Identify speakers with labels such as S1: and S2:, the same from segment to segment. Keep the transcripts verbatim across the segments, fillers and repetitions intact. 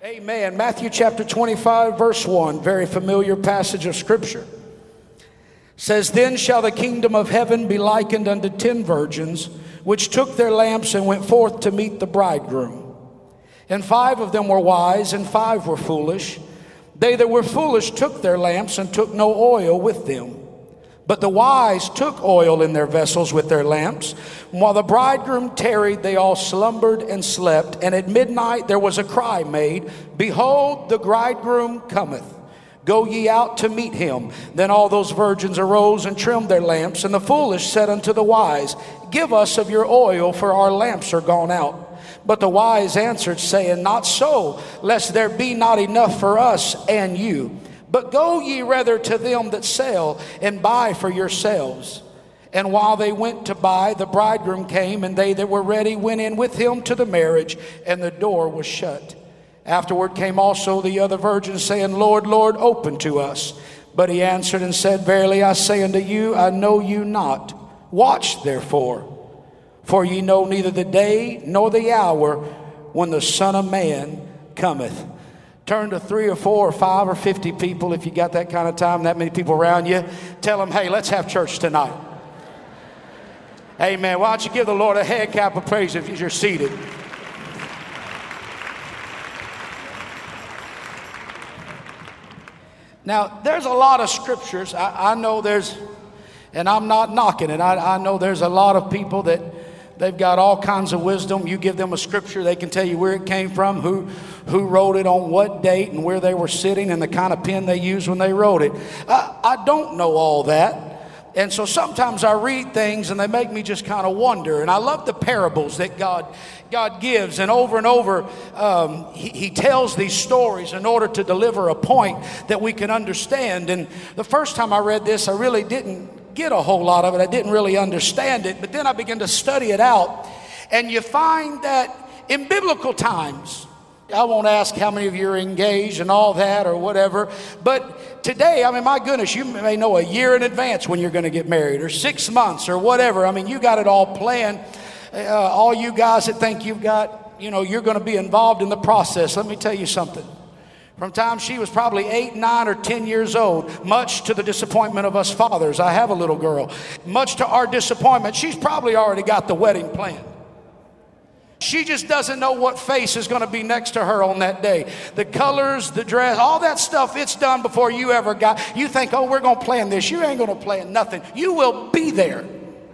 S1: Amen. Matthew chapter twenty-five, verse one, very familiar passage of Scripture. Says, "Then shall the kingdom of heaven be likened unto ten virgins, which took their lamps and went forth to meet the bridegroom. And five of them were wise, and five were foolish. They that were foolish took their lamps, and took no oil with them. But the wise took oil in their vessels with their lamps. While the bridegroom tarried, they all slumbered and slept. And at midnight there was a cry made, Behold, the bridegroom cometh. Go ye out to meet him. Then all those virgins arose and trimmed their lamps. And the foolish said unto the wise, Give us of your oil, for our lamps are gone out. But the wise answered, saying, Not so, lest there be not enough for us and you. But go ye rather to them that sell, and buy for yourselves. And while they went to buy, the bridegroom came, and they that were ready went in with him to the marriage, and the door was shut. Afterward came also the other virgins, saying, Lord, Lord, open to us. But he answered and said, Verily I say unto you, I know you not. Watch therefore, for ye know neither the day nor the hour when the Son of Man cometh." Turn to three or four or five or fifty people, if you got that kind of time, that many people around you. Tell them, hey, let's have church tonight. Amen. Why don't you give the Lord a hand clap of praise if you're seated. Now, there's a lot of scriptures. I, I know there's, and I'm not knocking it. I, I know there's a lot of people that they've got all kinds of wisdom. You give them a scripture, they can tell you where it came from, who who wrote it, on what date, and where they were sitting, and the kind of pen they used when they wrote it. I, I don't know all that. And so sometimes I read things and they make me just kind of wonder. And I love the parables that God God gives. And over and over, um, he, he tells these stories in order to deliver a point that we can understand. And the first time I read this, I really didn't get a whole lot of it. I didn't really understand it. But then I began to study it out. And you find that in biblical times, I won't ask how many of you are engaged and all that or whatever. But today, I mean, my goodness, you may know a year in advance when you're going to get married, or six months or whatever. I mean, you got it all planned. Uh, all you guys that think you've got, you know, you're going to be involved in the process. Let me tell you something. From time she was probably eight, nine, or ten years old, much to the disappointment of us fathers. I have a little girl. Much to our disappointment, she's probably already got the wedding planned. She just doesn't know what face is going to be next to her on that day. The colors, the dress, all that stuff, it's done before you ever got. You think, oh, we're going to plan this. You ain't going to plan nothing. You will be there.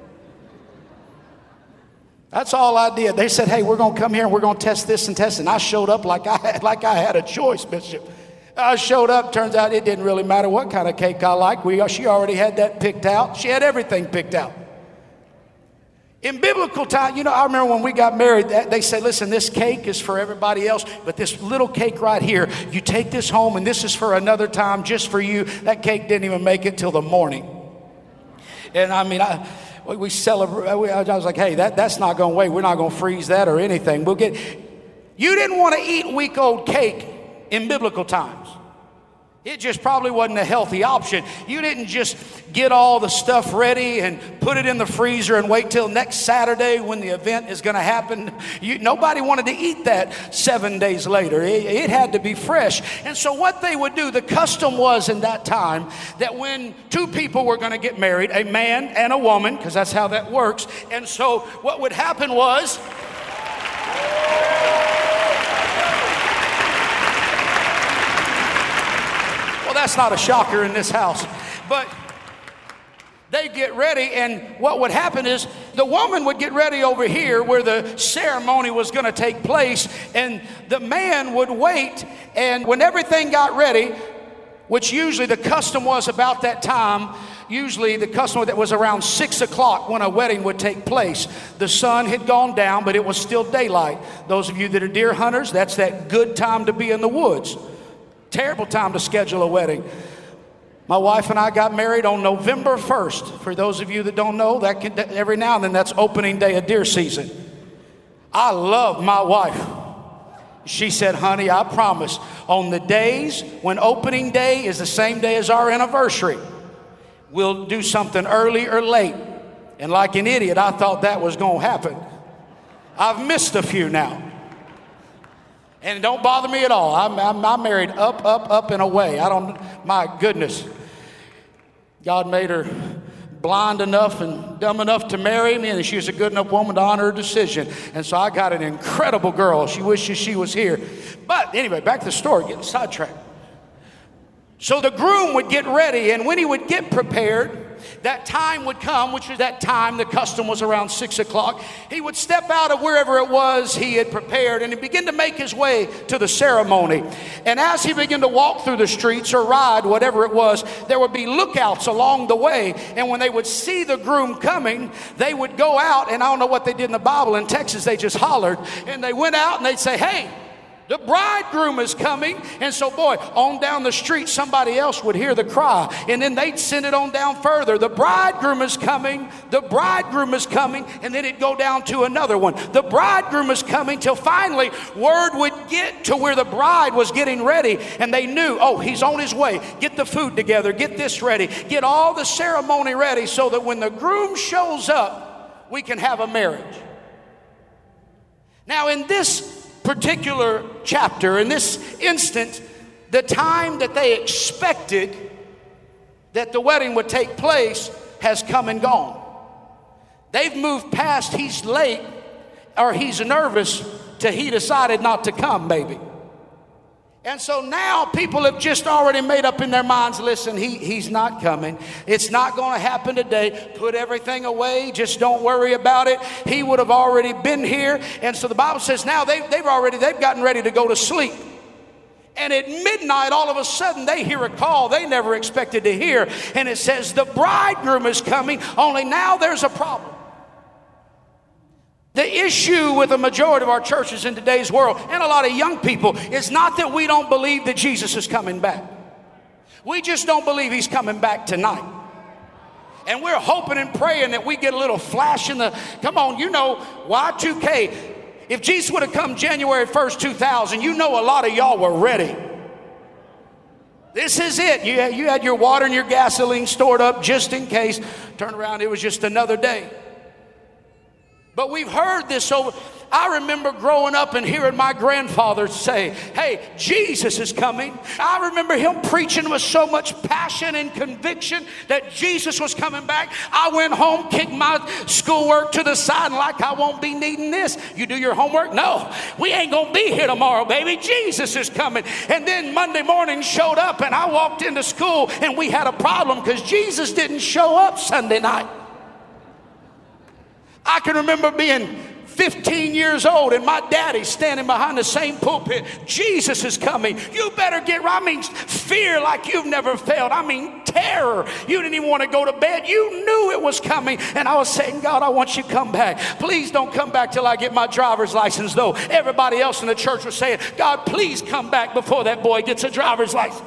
S1: That's all I did. They said, hey, we're going to come here and we're going to test this and test it. And I showed up like I had, like I had a choice, Bishop. I showed up. Turns out it didn't really matter what kind of cake I liked. We, she already had that picked out. She had everything picked out. In biblical time, you know, I remember when we got married, they said, listen, this cake is for everybody else, but this little cake right here, you take this home and this is for another time, just for you. That cake didn't even make it till the morning. And I mean, I, we celebrate. I was like, hey, that, that's not going to wait. We're not going to freeze that or anything. We'll get. You didn't want to eat week-old cake in biblical times. It just probably wasn't a healthy option. You didn't just get all the stuff ready and put it in the freezer and wait till next Saturday when the event is going to happen. You, nobody wanted to eat that seven days later. It, it had to be fresh. And so what they would do, the custom was in that time that when two people were going to get married, a man and a woman, because that's how that works. And so what would happen was... Well, that's not a shocker in this house. But they'd get ready, and what would happen is the woman would get ready over here where the ceremony was going to take place, and the man would wait, and when everything got ready, which usually the custom was about that time, usually the custom that was around six o'clock when a wedding would take place. The sun had gone down, but it was still daylight. Those of you that are deer hunters, that's that good time to be in the woods. Terrible time to schedule a wedding. My wife and I got married on November first. For those of you that don't know, that can, every now and then that's opening day of deer season. I love my wife. She said, honey, I promise, on the days when opening day is the same day as our anniversary, we'll do something early or late. And like an idiot, I thought that was going to happen. I've missed a few now. And it don't bother me at all. I'm, I'm, I'm married up, up, up and away. I don't, my goodness. God made her blind enough and dumb enough to marry me, and she was a good enough woman to honor her decision. And so I got an incredible girl. She wishes she was here. But anyway, back to the story, getting sidetracked. So the groom would get ready, and when he would get prepared, that time would come, which is that time, the custom was around six o'clock. He would step out of wherever it was he had prepared and he'd begin to make his way to the ceremony. And as he began to walk through the streets or ride, whatever it was, there would be lookouts along the way. And when they would see the groom coming, they would go out, and I don't know what they did in the Bible. In Texas, they just hollered, and they went out and they'd say, "Hey, the bridegroom is coming." And so, boy, on down the street, somebody else would hear the cry. And then they'd send it on down further. "The bridegroom is coming. The bridegroom is coming." And then it'd go down to another one. "The bridegroom is coming," till finally word would get to where the bride was getting ready. And they knew, oh, he's on his way. Get the food together. Get this ready. Get all the ceremony ready so that when the groom shows up, we can have a marriage. Now, in this particular chapter, in this instant, the time that they expected that the wedding would take place has come and gone. They've moved past he's late or he's nervous to he decided not to come, baby. And so now people have just already made up in their minds, listen, he, he's not coming. It's not going to happen today. Put everything away. Just don't worry about it. He would have already been here. And so the Bible says now they, they've already, they've gotten ready to go to sleep. And at midnight, all of a sudden, they hear a call they never expected to hear. And it says, the bridegroom is coming, only now there's a problem. The issue with the majority of our churches in today's world, and a lot of young people, is not that we don't believe that Jesus is coming back. We just don't believe he's coming back tonight. And we're hoping and praying that we get a little flash in the, come on, you know, Y two K. If Jesus would have come January first, two thousand, you know a lot of y'all were ready. This is it. You had, you had your water and your gasoline stored up just in case. Turn around, it was just another day. But we've heard this over. I remember growing up and hearing my grandfather say, hey, Jesus is coming. I remember him preaching with so much passion and conviction that Jesus was coming back. I went home, kicked my schoolwork to the side, and like I won't be needing this. You do your homework? No, we ain't going to be here tomorrow, baby. Jesus is coming. And then Monday morning showed up, and I walked into school, and we had a problem because Jesus didn't show up Sunday night. I can remember being fifteen years old and my daddy standing behind the same pulpit. Jesus is coming. You better get right. I mean, fear like you've never felt. I mean, terror. You didn't even want to go to bed. You knew it was coming. And I was saying, God, I want you to come back. Please don't come back till I get my driver's license, though. Everybody else in the church was saying, God, please come back before that boy gets a driver's license.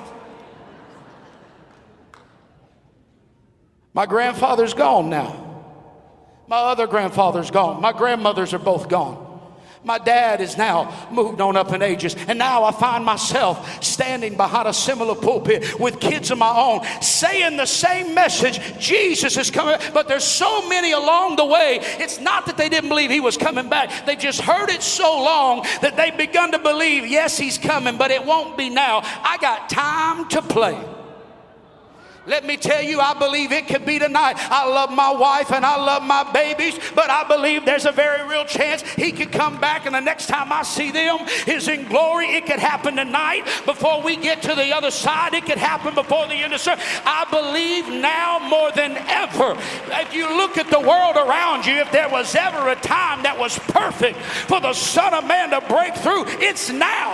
S1: My grandfather's gone now. My other grandfather's gone. My grandmothers are both gone. My dad is now moved on up in ages. And now I find myself standing behind a similar pulpit with kids of my own saying the same message. Jesus is coming. But there's so many along the way. It's not that they didn't believe he was coming back. They just heard it so long that they've begun to believe, yes, he's coming, but it won't be now. I got time to play. Let me tell you, I believe it could be tonight. I love my wife and I love my babies, but I believe there's a very real chance he could come back, and the next time I see them is in glory. It could happen tonight before we get to the other side. It could happen before the end of service. I believe now more than ever. If you look at the world around you, if there was ever a time that was perfect for the Son of Man to break through, it's now.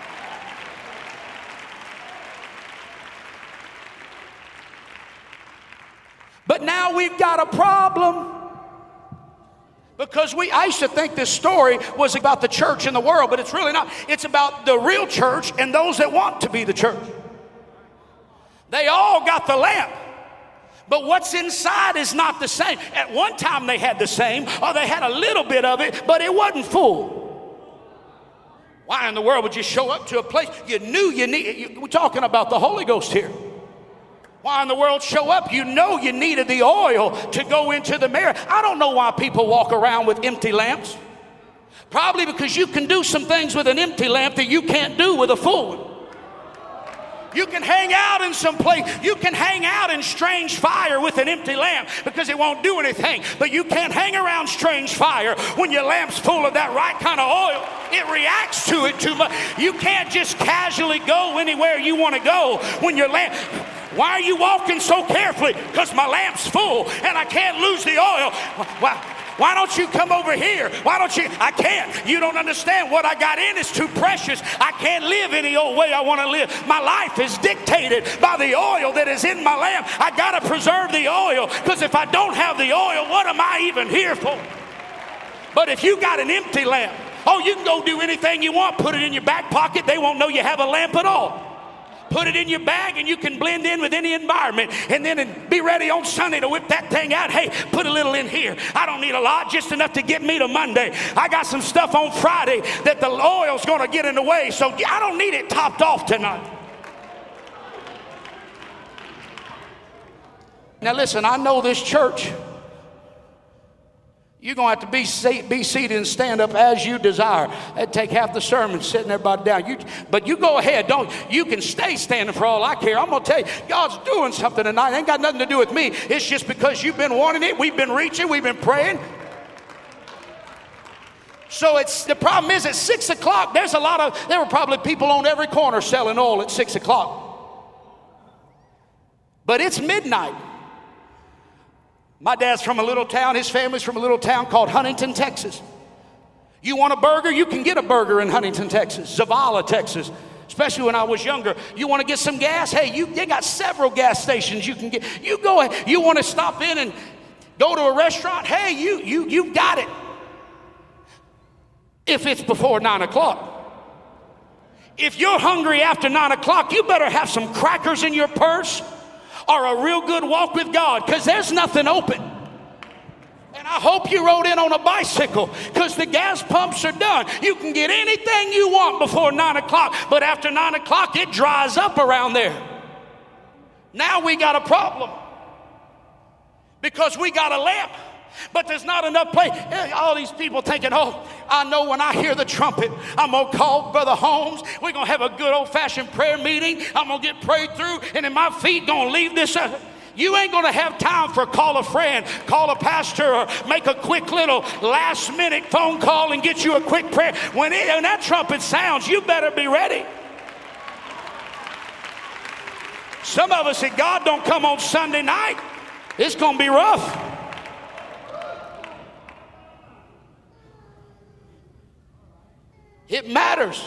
S1: But now we've got a problem because we, I used to think this story was about the church and the world, but it's really not. It's about the real church and those that want to be the church. They all got the lamp, but what's inside is not the same. At one time they had the same, or they had a little bit of it, but it wasn't full. Why in the world would you show up to a place you knew you need? We're talking about the Holy Ghost here. Why in the world show up? You know you needed the oil to go into the mirror. I don't know why people walk around with empty lamps. Probably because you can do some things with an empty lamp that you can't do with a full one. You can hang out in some place. You can hang out in strange fire with an empty lamp because it won't do anything. But you can't hang around strange fire when your lamp's full of that right kind of oil. It reacts to it too much. You can't just casually go anywhere you want to go when your lamp... Why are you walking so carefully? Because my lamp's full and I can't lose the oil. Why? Why don't you come over here? Why don't you? I can't. You don't understand. What I got in is too precious. I can't live any old way I want to live. My life is dictated by the oil that is in my lamp. I got to preserve the oil, because if I don't have the oil, what am I even here for? But if you got an empty lamp, oh, you can go do anything you want. Put it in your back pocket. They won't know you have a lamp at all. Put it in your bag and you can blend in with any environment, and then be ready on Sunday to whip that thing out. Hey, put a little in here. I don't need a lot, just enough to get me to Monday. I got some stuff on Friday that the oil's going to get in the way, so I don't need it topped off tonight. Now listen, I know this church. You're going to have to be, seat, be seated and stand up as you desire. That'd take half the sermon sitting everybody down. You, but you go ahead. Don't. You can stay standing for all I care. I'm going to tell you, God's doing something tonight. It ain't got nothing to do with me. It's just because you've been wanting it. We've been reaching. We've been praying. So it's the problem is at six o'clock, there's a lot of, there were probably people on every corner selling oil at six o'clock. But it's midnight. My dad's from a little town. His family's from a little town called Huntington, Texas. You want a burger? You can get a burger in Huntington, Texas. Zavala, Texas. Especially when I was younger. You want to get some gas? Hey, you they got several gas stations you can get. You go ahead. You want to stop in and go to a restaurant? Hey, you you you got it. If it's before nine o'clock. If you're hungry after nine o'clock, you better have some crackers in your purse or a real good walk with God, because there's nothing open. And I hope you rode in on a bicycle, because the gas pumps are done. You can get anything you want before nine o'clock, but after nine o'clock, it dries up around there. Now we got a problem, because we got a lamp, but there's not enough place. All these people thinking, oh, I know when I hear the trumpet, I'm going to call Brother Holmes. We're going to have a good old-fashioned prayer meeting. I'm going to get prayed through, and then my feet going to leave this. Uh, you ain't going to have time for call a friend, call a pastor, or make a quick little last-minute phone call and get you a quick prayer. When, it, when that trumpet sounds, you better be ready. Some of us, if God don't come on Sunday night, it's going to be rough. It matters.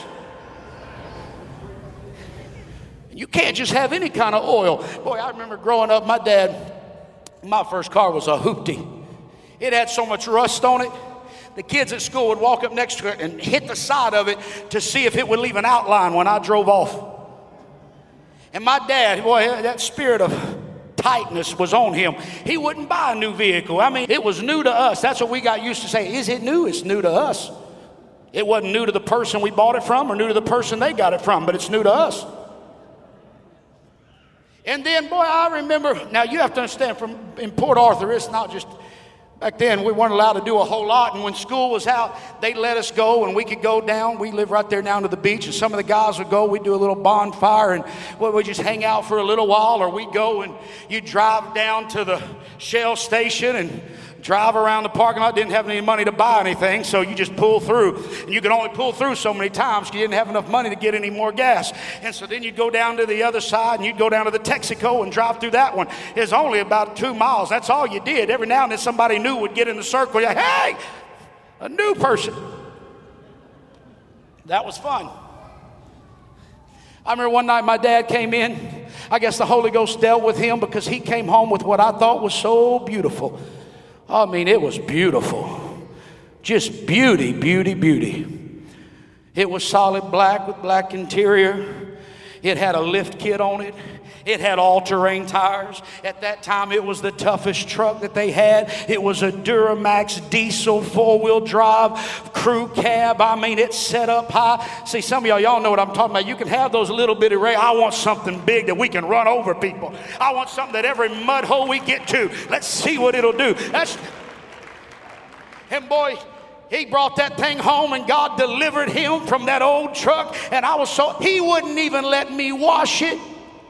S1: You can't just have any kind of oil. Boy, I remember growing up, my dad, my first car was a Hoopty. It had so much rust on it. The kids at school would walk up next to it and hit the side of it to see if it would leave an outline when I drove off. And my dad, boy, that spirit of tightness was on him. He wouldn't buy a new vehicle. I mean, it was new to us. That's what we got used to say. Is it new? It's new to us. It wasn't new to the person we bought it from or new to the person they got it from, but it's new to us. And then, boy, I remember, now you have to understand, from in Port Arthur, it's not just, back then we weren't allowed to do a whole lot, and when school was out, they let us go and we could go down. We live right there down to the beach, and some of the guys would go, we'd do a little bonfire, and well, we'd just hang out for a little while, or we'd go and you'd drive down to the Shell station and drive around the parking lot. Didn't have any money to buy anything, so you just pull through. And you could only pull through so many times because you didn't have enough money to get any more gas. And so then you'd go down to the other side, and you'd go down to the Texaco and drive through that one. It's only about two miles. That's all you did. Every now and then somebody new would get in the circle. You're like, hey, a new person. That was fun. I remember one night my dad came in. I guess the Holy Ghost dealt with him because he came home with what I thought was so beautiful. I mean, it was beautiful. Just beauty, beauty, beauty. It was solid black with black interior. It had a lift kit on it. It had all-terrain tires. At that time, it was the toughest truck that they had. It was a Duramax diesel four-wheel drive crew cab. I mean, it's set up high. See, some of y'all, y'all know what I'm talking about. You can have those little bitty ray. I want something big that we can run over people. I want something that every mud hole we get to, let's see what it'll do. That's, and boy, He brought that thing home and God delivered him from that old truck. And I was so, he wouldn't even let me wash it.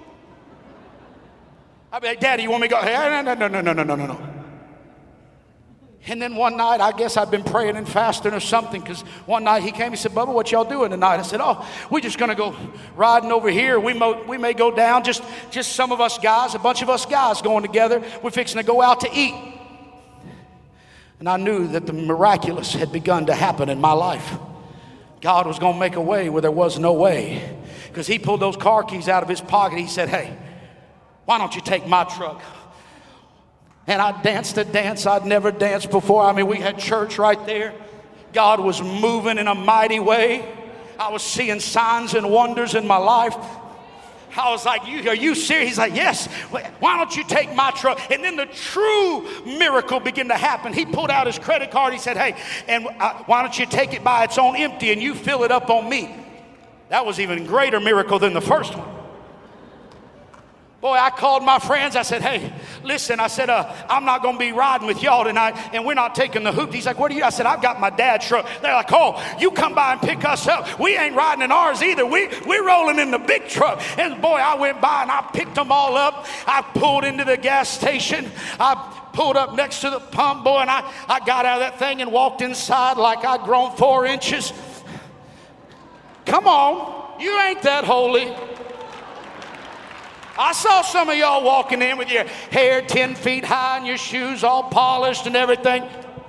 S1: I'd be like, Daddy, you want me to go? Hey, no, no, no, no, no, no, no, no. And then one night, I guess I'd been praying and fasting or something, because one night he came, he said, Bubba, what y'all doing tonight? I said, oh, we're just going to go riding over here. We, mo- we may go down, just, just some of us guys, a bunch of us guys going together. We're fixing to go out to eat. And I knew that the miraculous had begun to happen in my life. God was going to make a way where there was no way. Because he pulled those car keys out of his pocket. He said, hey, why don't you take my truck? And I danced a dance I'd never danced before. I mean, we had church right there. God was moving in a mighty way. I was seeing signs and wonders in my life. I was like, you, are you serious? He's like, yes. Why don't you take my truck? And then the true miracle began to happen. He pulled out his credit card. He said, hey, and uh, why don't you take it by its own empty and you fill it up on me? That was even greater miracle than the first one. Boy, I called my friends. I said, hey, listen, I said, uh, I'm not going to be riding with y'all tonight, and we're not taking the hoop. He's like, what are you? I said, I've got my dad's truck. They're like, oh, you come by and pick us up. We ain't riding in ours either. We, we're rolling in the big truck. And boy, I went by and I picked them all up. I pulled into the gas station. I pulled up next to the pump, boy, and I, I got out of that thing and walked inside like I'd grown four inches. Come on, you ain't that holy. I saw some of y'all walking in with your hair ten feet high and your shoes all polished and everything.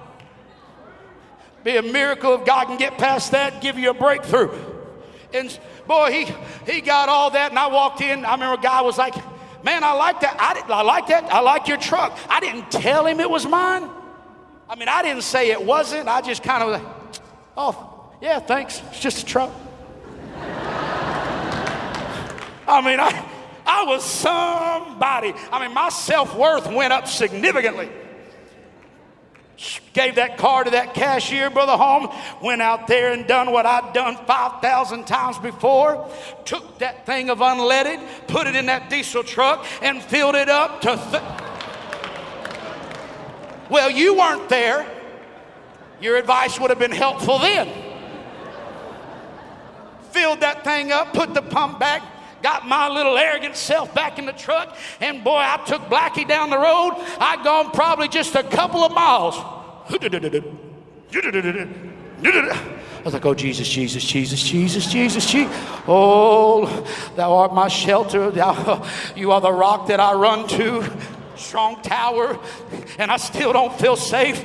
S1: Be a miracle if God can get past that and give you a breakthrough. And boy, he, he got all that, and I walked in. I remember a guy was like, man, I like that. I, did, I like that. I like your truck. I didn't tell him it was mine. I mean, I didn't say it wasn't. I just kind of like, oh, yeah, thanks. It's just a truck. I mean, I... I was somebody. I mean, my self-worth went up significantly. Gave that car to that cashier, Brother Holmes. Went out there and done what I'd done five thousand times before. Took that thing of unleaded, put it in that diesel truck, and filled it up to... Th- well, you weren't there. Your advice would have been helpful then. Filled that thing up, put the pump back, got my little arrogant self back in the truck, and boy, I took Blackie down the road. I'd gone probably just a couple of miles. I was like, oh, Jesus, Jesus, Jesus, Jesus, Jesus, Jesus. Oh, thou art my shelter. Thou, you are the rock that I run to. Strong tower, and I still don't feel safe.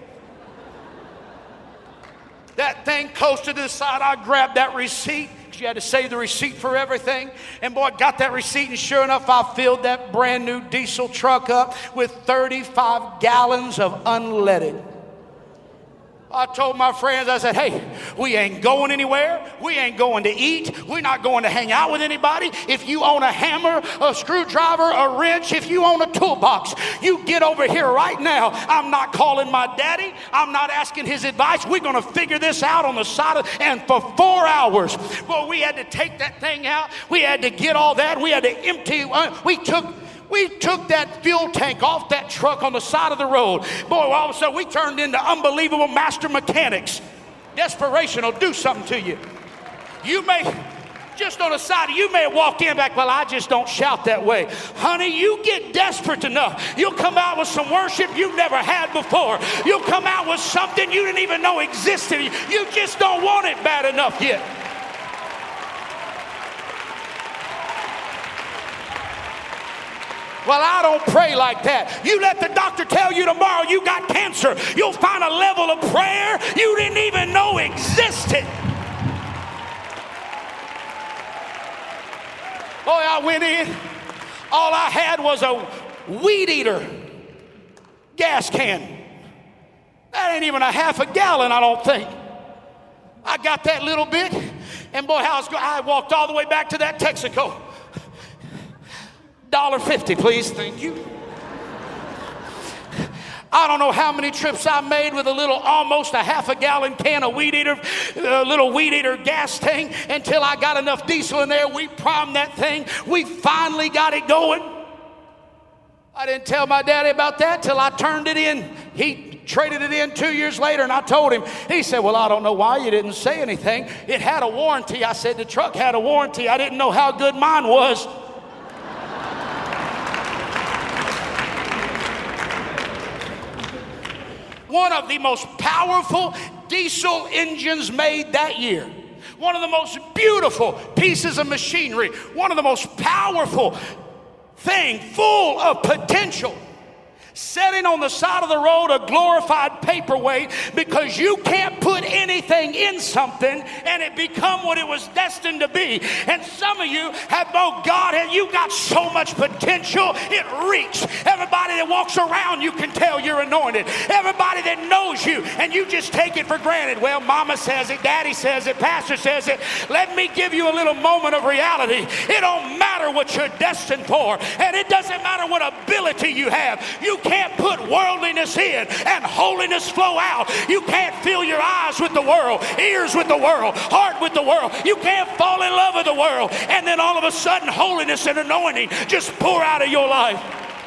S1: That thing coasted to the side. I grabbed that receipt. You had to save the receipt for everything. And boy, I got that receipt, and sure enough, I filled that brand new diesel truck up with thirty-five gallons of unleaded. I told my friends, I said, hey, we ain't going anywhere. We ain't going to eat. We're not going to hang out with anybody. If you own a hammer, a screwdriver, a wrench, if you own a toolbox, you get over here right now. I'm not calling my daddy. I'm not asking his advice. We're going to figure this out on the side of, and for four hours, well, we had to take that thing out. We had to get all that. We had to empty. Uh, we took We took that fuel tank off that truck on the side of the road. Boy, all of a sudden we turned into unbelievable master mechanics. Desperation will do something to you. You may, just on the side, you may walk in back, well, I just don't shout that way. Honey, you get desperate enough. You'll come out with some worship you've never had before. You'll come out with something you didn't even know existed. You just don't want it bad enough yet. Well, I don't pray like that. You let the doctor tell you tomorrow you got cancer. You'll find a level of prayer you didn't even know existed. Boy, I went in. All I had was a weed eater gas can. That ain't even a half a gallon, I don't think. I got that little bit, and boy, how I, was go- I walked all the way back to that Texaco. one dollar fifty, please. Thank you. I don't know how many trips I made with a little, almost a half a gallon can of weed eater, a little weed eater gas tank, until I got enough diesel in there. We primed that thing. We finally got it going. I didn't tell my daddy about that till I turned it in. He traded it in two years later, and I told him. He said, well, I don't know why you didn't say anything. It had a warranty. I said, the truck had a warranty. I didn't know how good mine was. One of the most powerful diesel engines made that year. One of the most beautiful pieces of machinery. One of the most powerful thing, full of potential. Setting on the side of the road, a glorified paperweight, because you can't put anything in something and it become what it was destined to be. And some of you have, oh God, and you got so much potential, it reeks. Everybody that walks around you can tell you're anointed. Everybody that knows you, and you just take it for granted. Well, mama says it, daddy says it, pastor says it. Let me give you a little moment of reality. It don't matter what you're destined for, and it doesn't matter what ability you have. You can't put worldliness in and holiness flow out. You can't fill your eyes with the world, ears with the world, heart with the world. You can't fall in love with the world and then all of a sudden holiness and anointing just pour out of your life.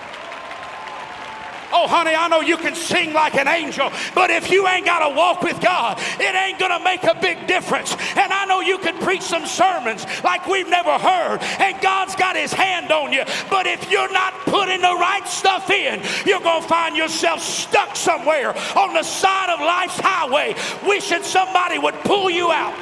S1: Oh, honey, I know you can sing like an angel, but if you ain't got to walk with God, it ain't going to make a big difference. And I know you can preach some sermons like we've never heard, and God's got his hand on you, but if you're not putting the right stuff in, you're going to find yourself stuck somewhere on the side of life's highway, wishing somebody would pull you out.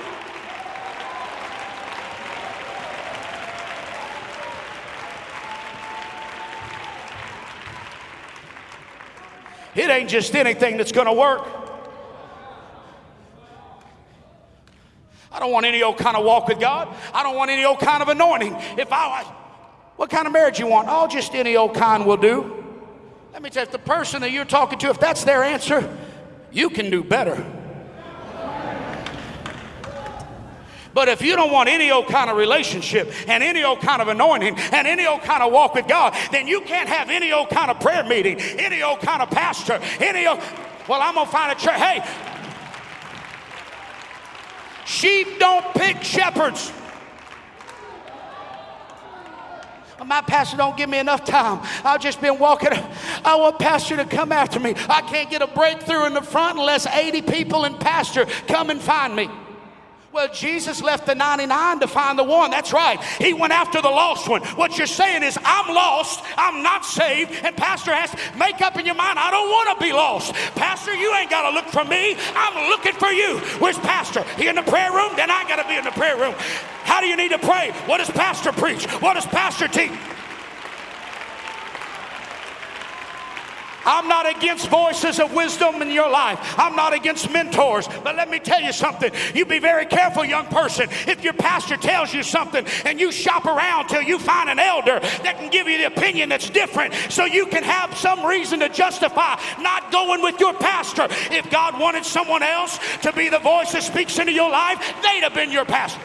S1: It ain't just anything that's going to work. I don't want any old kind of walk with God. I don't want any old kind of anointing. If I, what kind of marriage you want? Oh, just any old kind will do. Let me tell you, if the person that you're talking to, if that's their answer, you can do better. But if you don't want any old kind of relationship and any old kind of anointing and any old kind of walk with God, then you can't have any old kind of prayer meeting, any old kind of pastor, any old, well, I'm going to find a church. Hey, sheep don't pick shepherds. Well, my pastor don't give me enough time. I've just been walking. I want pastor to come after me. I can't get a breakthrough in the front unless eighty people and pastor come and find me. Well, Jesus left the ninety-nine to find the one. That's right. He went after the lost one. What you're saying is, I'm lost, I'm not saved, and pastor has to make up in your mind, I don't want to be lost. Pastor, you ain't got to look for me. I'm looking for you. Where's pastor? He in the prayer room? Then I got to be in the prayer room. How do you need to pray? What does pastor preach? What does pastor teach? I'm not against voices of wisdom in your life. I'm not against mentors. But let me tell you something. You be very careful, young person. If your pastor tells you something and you shop around till you find an elder that can give you the opinion that's different so you can have some reason to justify not going with your pastor. If God wanted someone else to be the voice that speaks into your life, they'd have been your pastor.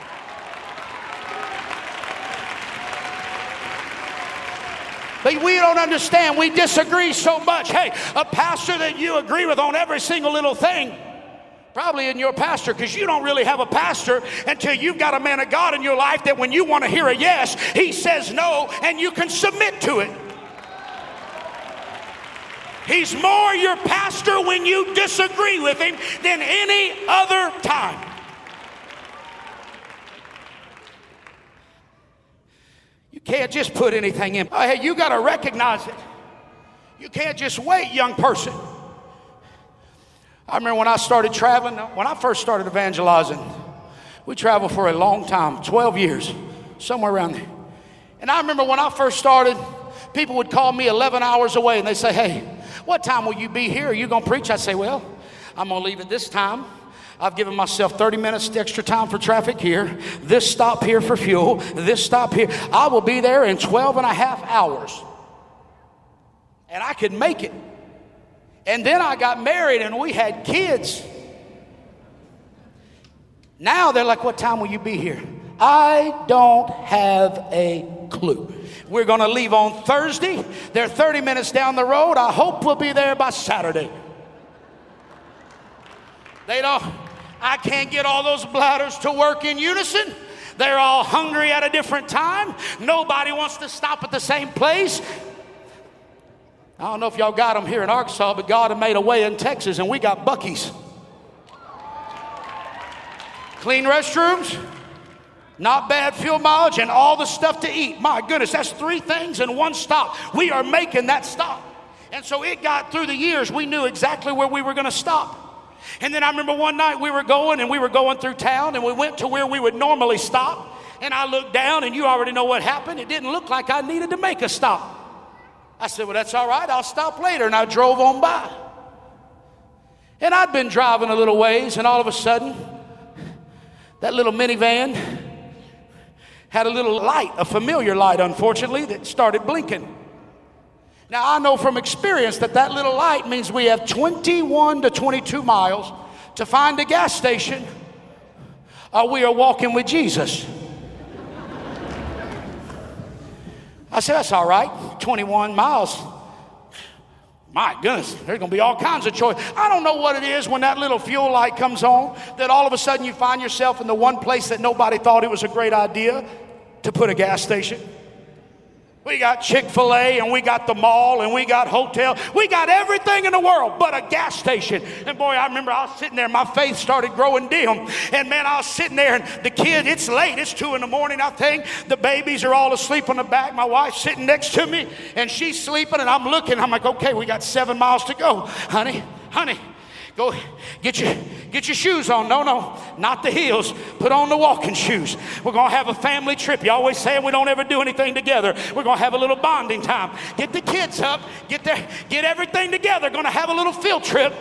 S1: But we don't understand. We disagree so much. Hey, a pastor that you agree with on every single little thing probably isn't your pastor, because you don't really have a pastor until you've got a man of God in your life that when you want to hear a yes, he says no, and you can submit to it. He's more your pastor when you disagree with him than any other time. You can't just put anything in. Oh, hey, you got to recognize it. You can't just wait, young person. I remember when I started traveling, when I first started evangelizing, we traveled for a long time, twelve years, somewhere around there. And I remember when I first started, people would call me eleven hours away and they say, hey, what time will you be here? Are you going to preach? I'd say, well, I'm going to leave at this time. I've given myself thirty minutes extra time for traffic here, this stop here for fuel, this stop here. I will be there in twelve and a half hours. And I could make it. And then I got married and we had kids. Now they're like, what time will you be here? I don't have a clue. We're going to leave on Thursday. They're thirty minutes down the road. I hope we'll be there by Saturday. They don't. I can't get all those bladders to work in unison. They're all hungry at a different time. Nobody wants to stop at the same place. I don't know if y'all got them here in Arkansas, but God had made a way in Texas, and we got Buc-ee's. Clean restrooms, not bad fuel mileage, and all the stuff to eat. My goodness, that's three things in one stop. We are making that stop. And so it got through the years. We knew exactly where we were going to stop. And then I remember one night we were going, and we were going through town, and we went to where we would normally stop. And I looked down, and you already know what happened. It didn't look like I needed to make a stop. I said, well, that's all right. I'll stop later. And I drove on by. And I'd been driving a little ways, and all of a sudden, that little minivan had a little light, a familiar light, unfortunately, that started blinking. Now, I know from experience that that little light means we have twenty-one to twenty-two miles to find a gas station, or we are walking with Jesus. I said, that's all right, twenty-one miles. My goodness, there's going to be all kinds of choice. I don't know what it is when that little fuel light comes on that all of a sudden you find yourself in the one place that nobody thought it was a great idea to put a gas station. We got Chick-fil-A, and we got the mall, and we got hotel. We got everything in the world but a gas station. And boy, I remember I was sitting there, my faith started growing dim. And man, I was sitting there, and the kid, it's late, it's two in the morning, I think. The babies are all asleep on the back. My wife's sitting next to me, and she's sleeping, and I'm looking. I'm like, okay, we got seven miles to go. Honey, honey, go get your, get your shoes on. No, no, not the heels. Put on the walking shoes. We're going to have a family trip. You always say we don't ever do anything together. We're going to have a little bonding time. Get the kids up. Get their, get everything together. Going to have a little field trip.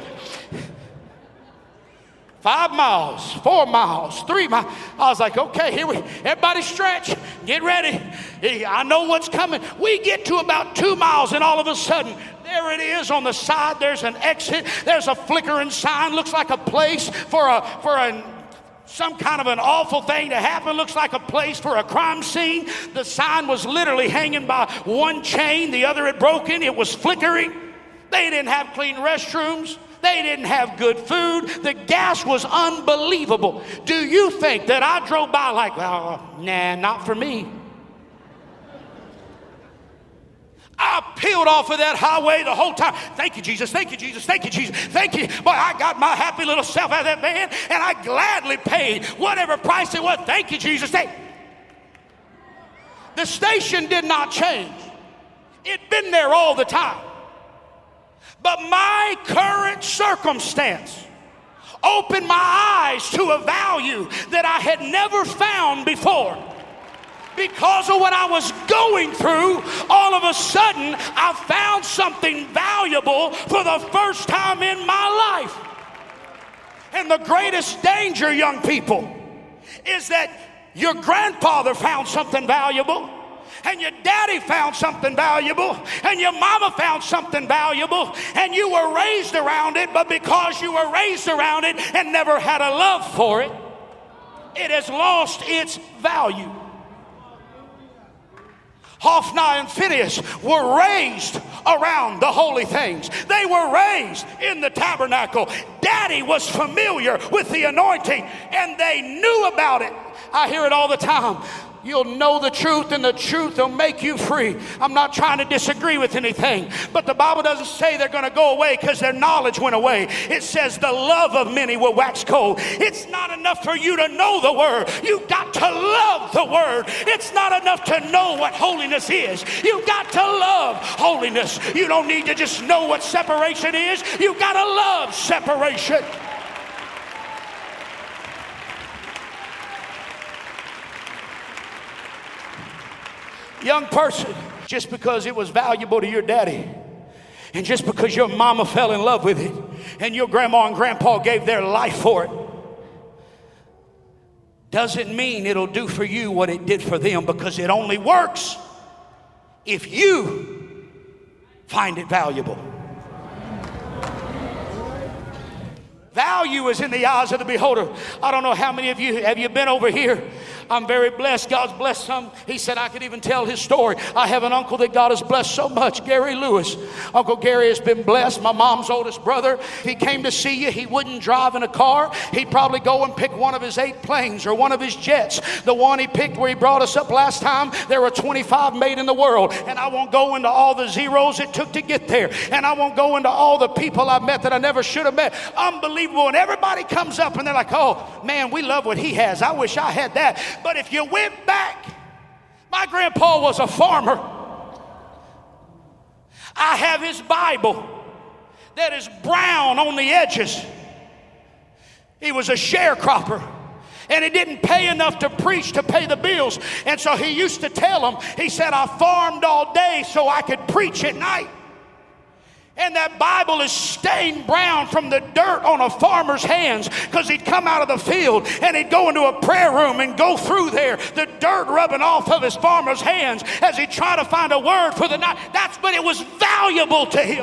S1: Five miles, four miles, three miles. I was like, okay, here we, everybody stretch. Get ready. I know what's coming. We get to about two miles, and all of a sudden, there it is on the side. There's an exit. There's a flickering sign. Looks like a place for a for a some kind of an awful thing to happen. Looks like a place for a crime scene. The sign was literally hanging by one chain. The other had broken. It was flickering. They didn't have clean restrooms. They didn't have good food. The gas was unbelievable. Do you think that I drove by like, oh, nah, not for me? I peeled off of that highway the whole time. Thank you, Jesus. Thank you, Jesus. Thank you, Jesus. Thank you. Boy, I got my happy little self out of that van, and I gladly paid whatever price it was. Thank you, Jesus. Thank you. The station did not change. It'd been there all the time. But my current circumstance opened my eyes to a value that I had never found before. Because of what I was going through, all of a sudden, I found something valuable for the first time in my life. And the greatest danger, young people, is that your grandfather found something valuable, and your daddy found something valuable, and your mama found something valuable, and you were raised around it, but because you were raised around it and never had a love for it, it has lost its value. Hophni and Phinehas were raised around the holy things. They were raised in the tabernacle. Daddy was familiar with the anointing, and they knew about it. I hear it all the time. You'll know the truth, and the truth will make you free. I'm not trying to disagree with anything, but the Bible doesn't say they're going to go away because their knowledge went away. It says the love of many will wax cold. It's not enough for you to know the word. You've got to love the word. It's not enough to know what holiness is. You've got to love holiness. You don't need to just know what separation is. You've got to love separation. Young person, just because it was valuable to your daddy, and just because your mama fell in love with it, and your grandma and grandpa gave their life for it, doesn't mean it'll do for you what it did for them, because it only works if you find it valuable. Value is in the eyes of the beholder. I don't know how many of you have you been over here I'm very blessed. God's blessed some. He said I could even tell his story. I have an uncle that God has blessed so much, Gary Lewis. Uncle Gary has been blessed. My mom's oldest brother. If he came to see you, he wouldn't drive in a car. He'd probably go and pick one of his eight planes or one of his jets. The one he picked where he brought us up last time, there were twenty-five made in the world. And I won't go into all the zeros it took to get there. And I won't go into all the people I met that I never should have met. Unbelievable. And everybody comes up and they're like, oh, man, we love what he has. I wish I had that. But if you went back, my grandpa was a farmer. I have his Bible that is brown on the edges. He was a sharecropper. And he didn't pay enough to preach to pay the bills. And so he used to tell them, he said, I farmed all day so I could preach at night. And that Bible is stained brown from the dirt on a farmer's hands, because he'd come out of the field and he'd go into a prayer room and go through there, the dirt rubbing off of his farmer's hands as he tried to find a word for the night. That's when it was valuable to him.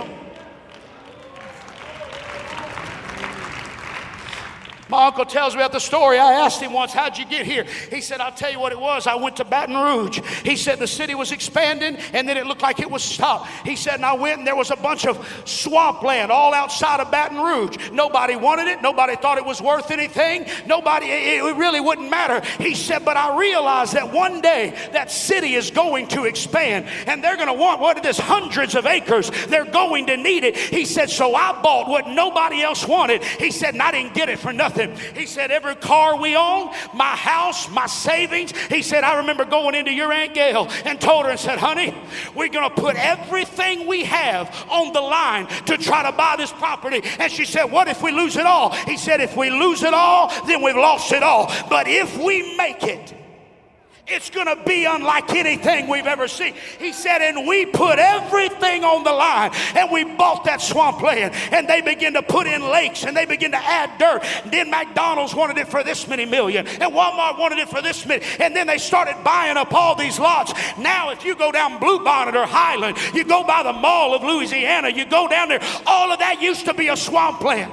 S1: My uncle tells me about the story. I asked him once, how'd you get here? He said, I'll tell you what it was. I went to Baton Rouge. He said the city was expanding and then it looked like it was stopped. He said, and I went and there was a bunch of swampland all outside of Baton Rouge. Nobody wanted it. Nobody thought it was worth anything. Nobody, it, it really wouldn't matter. He said, but I realized that one day that city is going to expand and they're going to want, what it is, hundreds of acres. They're going to need it. He said, so I bought what nobody else wanted. He said, and I didn't get it for nothing. He said, every car we own, my house, my savings. He said, I remember going into your Aunt Gail and told her and said, honey, we're going to put everything we have on the line to try to buy this property. And she said, what if we lose it all? He said, if we lose it all, then we've lost it all. But if we make it, it's going to be unlike anything we've ever seen. He said, and we put everything on the line and we bought that swampland and they begin to put in lakes and they begin to add dirt. And then McDonald's wanted it for this many million and Walmart wanted it for this many. And then they started buying up all these lots. Now, if you go down Bluebonnet or Highland, you go by the Mall of Louisiana, you go down there, all of that used to be a swampland.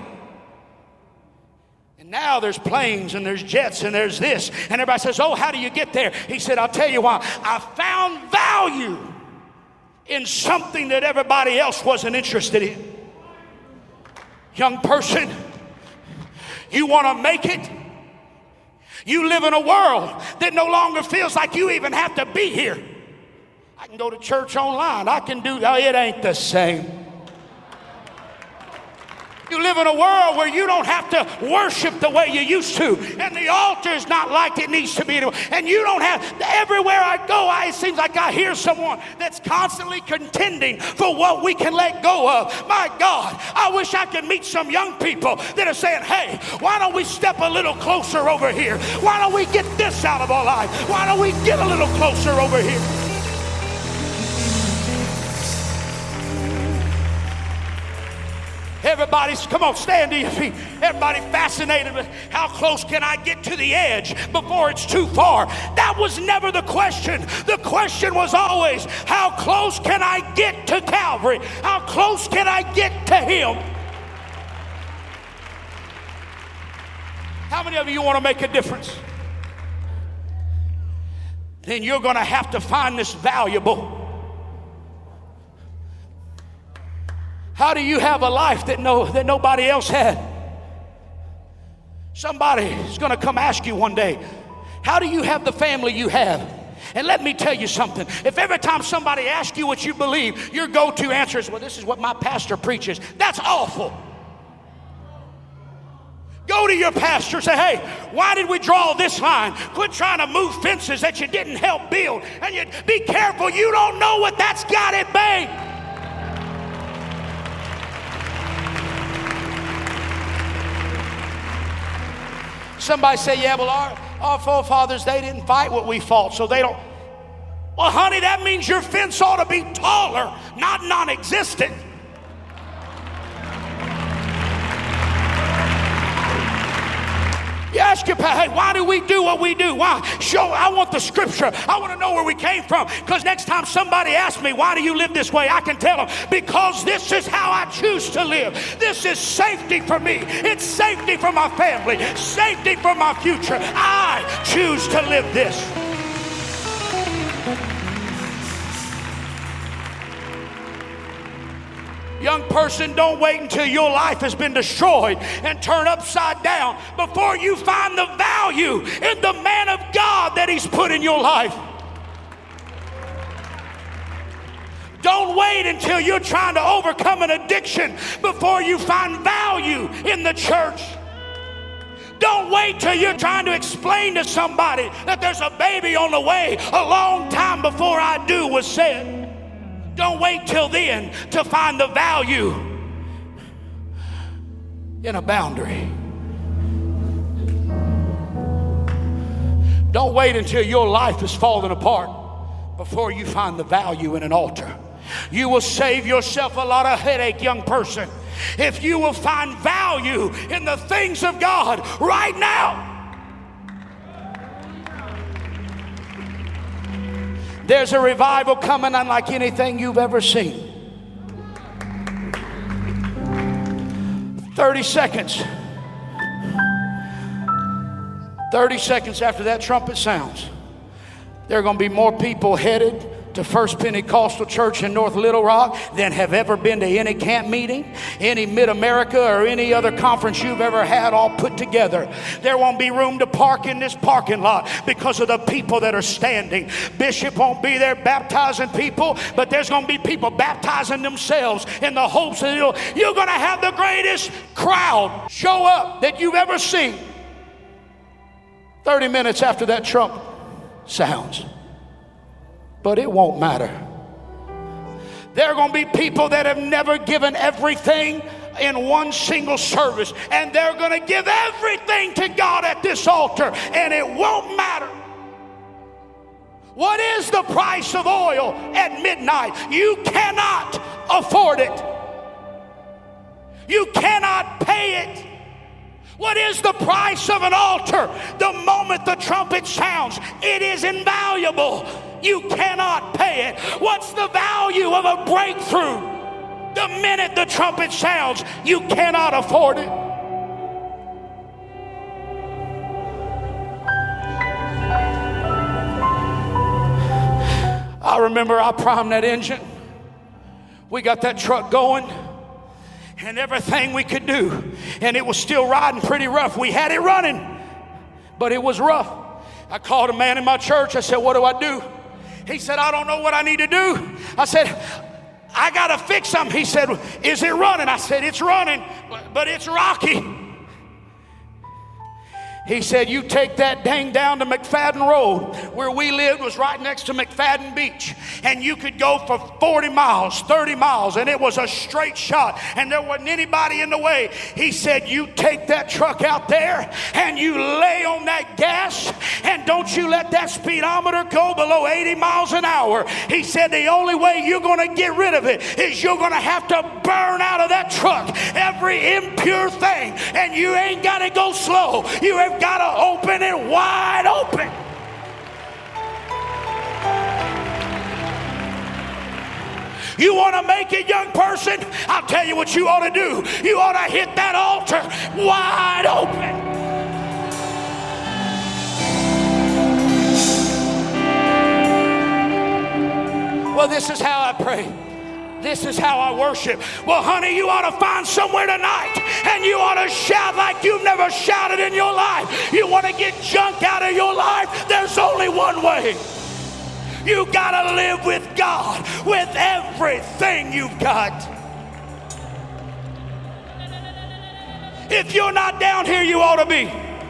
S1: Now there's planes and there's jets and there's this. And everybody says, oh, how do you get there? He said, I'll tell you why. I found value in something that everybody else wasn't interested in. Young person, you want to make it? You live in a world that no longer feels like you even have to be here. I can go to church online. I can do, oh, it ain't the same. You live in a world where you don't have to worship the way you used to. And the altar is not like it needs to be. And you don't have, everywhere I go, I, it seems like I hear someone that's constantly contending for what we can let go of. My God, I wish I could meet some young people that are saying, hey, why don't we step a little closer over here? Why don't we get this out of our life? Why don't we get a little closer over here? Everybody's, come on, stand to your feet. Everybody fascinated with how close can I get to the edge before it's too far. That was never the question. The question was always, how close can I get to Calvary? How close can I get to Him? How many of you want to make a difference? Then you're going to have to find this valuable. How do you have a life that no that nobody else had? Somebody is going to come ask you one day, how do you have the family you have? And let me tell you something. If every time somebody asks you what you believe, your go-to answer is, well, this is what my pastor preaches. That's awful. Go to your pastor and say, hey, why did we draw this line? Quit trying to move fences that you didn't help build. And you be careful, you don't know what that's got it made. Somebody say, yeah, well, our, our forefathers, they didn't fight what we fought, so they don't. Well, honey, that means your fence ought to be taller, not non-existent. You ask your pastor, hey, why do we do what we do? Why? Show, I want the scripture. I want to know where we came from. Because next time somebody asks me, why do you live this way? I can tell them, because this is how I choose to live. This is safety for me. It's safety for my family. Safety for my future. I choose to live this. Young person, don't wait until your life has been destroyed and turned upside down before you find the value in the man of God that He's put in your life. Don't wait until you're trying to overcome an addiction before you find value in the church. Don't wait till you're trying to explain to somebody that there's a baby on the way a long time before I do was said. Don't wait till then to find the value in a boundary. Don't wait until your life is falling apart before you find the value in an altar. You will save yourself a lot of headache, young person, if you will find value in the things of God right now. There's a revival coming unlike anything you've ever seen. thirty seconds. thirty seconds after that trumpet sounds, there are going to be more people headed to First Pentecostal Church in North Little Rock than have ever been to any camp meeting, any Mid-America, or any other conference you've ever had all put together. There won't be room to park in this parking lot because of the people that are standing. Bishop won't be there baptizing people, but there's going to be people baptizing themselves in the hopes that it'll, you're going to have the greatest crowd show up that you've ever seen. thirty minutes after that trump sounds. But it won't matter. There are going to be people that have never given everything in one single service, and they're going to give everything to God at this altar, and it won't matter. What is the price of oil at midnight? You cannot afford it. You cannot pay it. What is the price of an altar? The moment the trumpet sounds, it is invaluable. You cannot pay it. What's the value of a breakthrough? The minute the trumpet sounds, you cannot afford it. I remember I primed that engine. We got that truck going and everything we could do, and it was still riding pretty rough. We had it running, but it was rough. I called a man in my church. I said, what do I do? He said, I don't know what I need to do. I said, I got to fix something. He said, is it running? I said, it's running, but it's rocky. He said, you take that dang down to McFadden Road. Where we lived was right next to McFadden Beach. And you could go for forty miles, thirty miles, and it was a straight shot. And there wasn't anybody in the way. He said, you take that truck out there and you lay on that gas, and don't you let that speedometer go below eighty miles an hour. He said, the only way you're going to get rid of it is you're going to have to burn out of that truck every impure thing. And you ain't got to go slow. You have got to open it wide open. You want to make it, young person? I'll tell you what you ought to do. You ought to hit that altar wide open. Well, this is how I pray. This is how I worship. Well, honey, you ought to find somewhere tonight and you ought to shout like you've never shouted in your life. You want to get junk out of your life? There's only one way. You got to live with God with everything you've got. If you're not down here, you ought to be.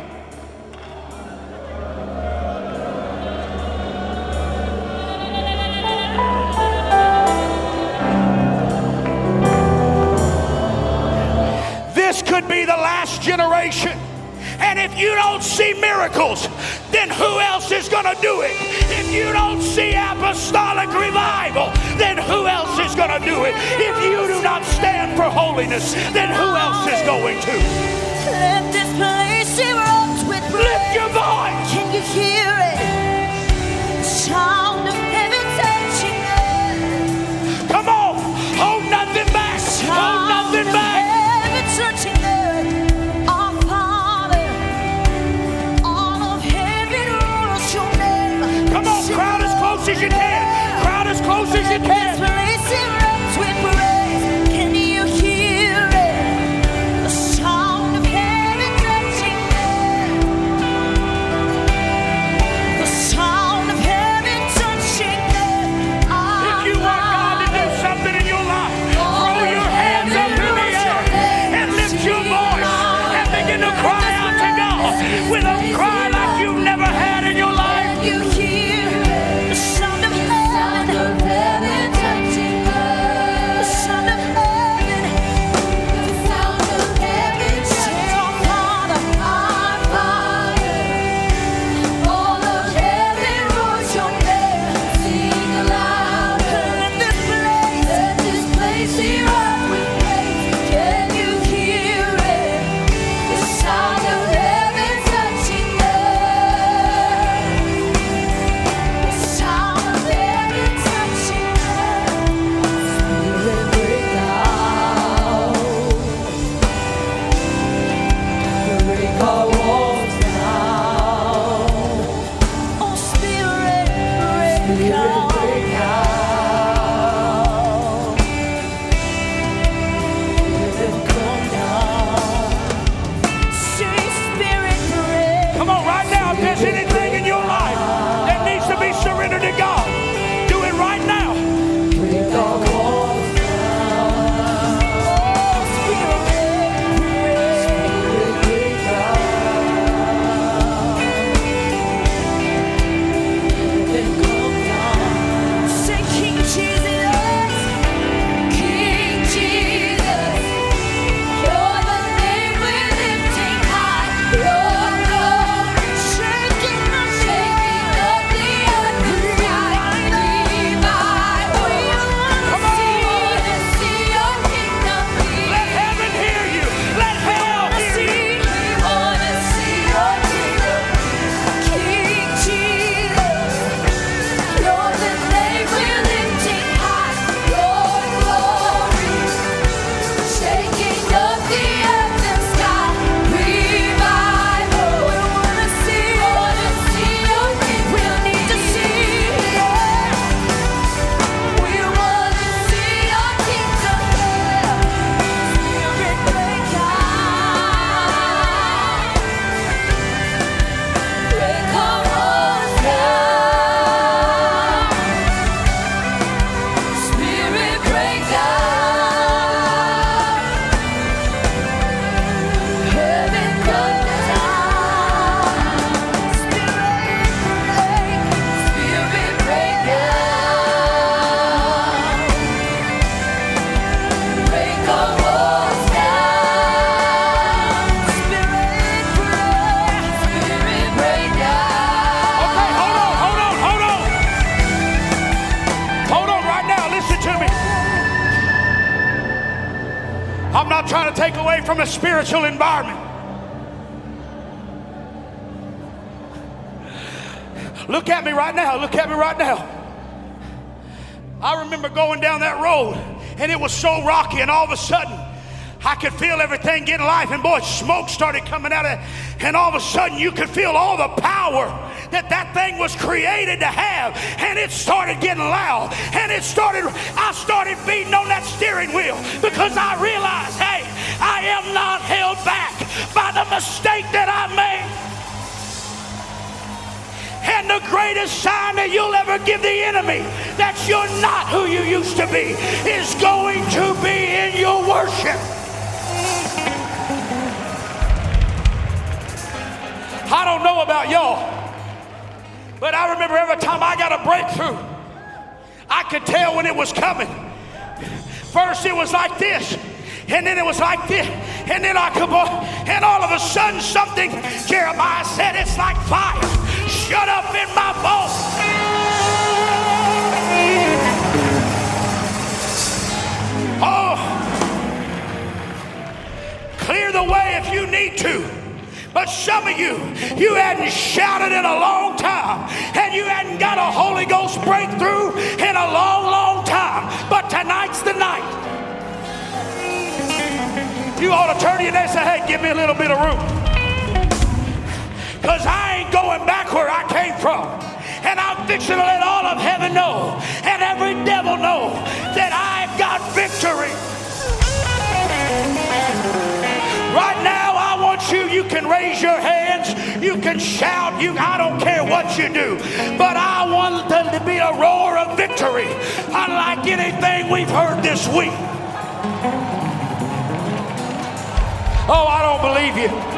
S1: This could be the last generation. And if you don't see miracles, then who else is going to do it? If you don't see apostolic revival, then who else is going to do it? If you do not stand for holiness, then who else is going to?
S2: Let this place erupt with
S1: Lift your voice.
S2: Can you hear it? The sound of heaven touching earth.
S1: Come on. Hold nothing back. Hold nothing back.
S2: Heaven touching earth. Our Father, all of heaven rules your name.
S1: Come on, crowd as close as you can. Crowd as close as you can.
S2: Can you hear it? The sound of heaven touching earth. The sound of heaven touching earth.
S1: If you want God to do something in your life, throw your hands up in the air and lift your voice and begin to cry out to God with a cry like you've never had in your life.
S2: You hear the sound of heaven touching earth. The sound of heaven. The sound of heaven touching our Father, our Father. All of heaven rules your name. Sing louder. Let this place, let this place hear up with praise. Can you hear it? The sound of heaven touching earth. The sound of heaven touching earth. Spirit break out. Break our walls down. Oh, Spirit break out. Break out. Spirit come down. Say, Spirit break.
S1: Come on, right now, if there's anything in your life that needs to be surrendered to God, do it right now.
S2: Break our walls down. Oh, Spirit break. Break out. Then come down. Say, King Jesus, King Jesus, you're the name we're lifting high. Your glory shaking the shaking of the earth. Revive, revive. We want to see your kingdom be.
S1: Let heaven hear you. Let hell hear you.
S2: We want to see your kingdom. King Jesus, you're the name we're lifting high. Your glory, shaking up the earth and sky. Revival, we want to see, want to see your kingdom. We need to see it. We want to see your kingdom. Spirit break out. Break our walls down. Spirit break out. Heaven come down. Spirit break. Spirit break out. Break our walls down. Spirit break. Spirit break out.
S1: Okay, hold on, hold on, hold on. Hold on right now. Listen to me. I'm not trying to take away from a spiritual environment. Look at me right now. Look at me right now. I remember going down that road and it was so rocky, and all of a sudden I could feel everything getting life, and boy, smoke started coming out of it, and all of a sudden you could feel all the power that that thing was created to have, and it started getting loud, and it started, I started beating on that steering wheel because I realized, hey, I am not held back by the mistake that I made. And the greatest sign that you'll ever give the enemy that you're not who you used to be is going to be in your worship. I don't know about y'all, but I remember every time I got a breakthrough, I could tell when it was coming. First it was like this, and then it was like this, and then I could, and all of a sudden something, Jeremiah said, it's like fire shut up in my bones. Oh, clear the way if you need to. But some of you, You hadn't shouted in a long time, and you hadn't got a Holy Ghost breakthrough in a long, long time. But tonight's the night. You ought to turn to your neighbor and say, hey, give me a little bit of room. Because I ain't going back where I came from. And I'm fixing to let all of heaven know, and every devil know, that I've got victory. Right now, I want you, you can raise your hands, you can shout, you, I don't care what you do, but I want there to be a roar of victory, unlike anything we've heard this week. Oh, I don't believe you.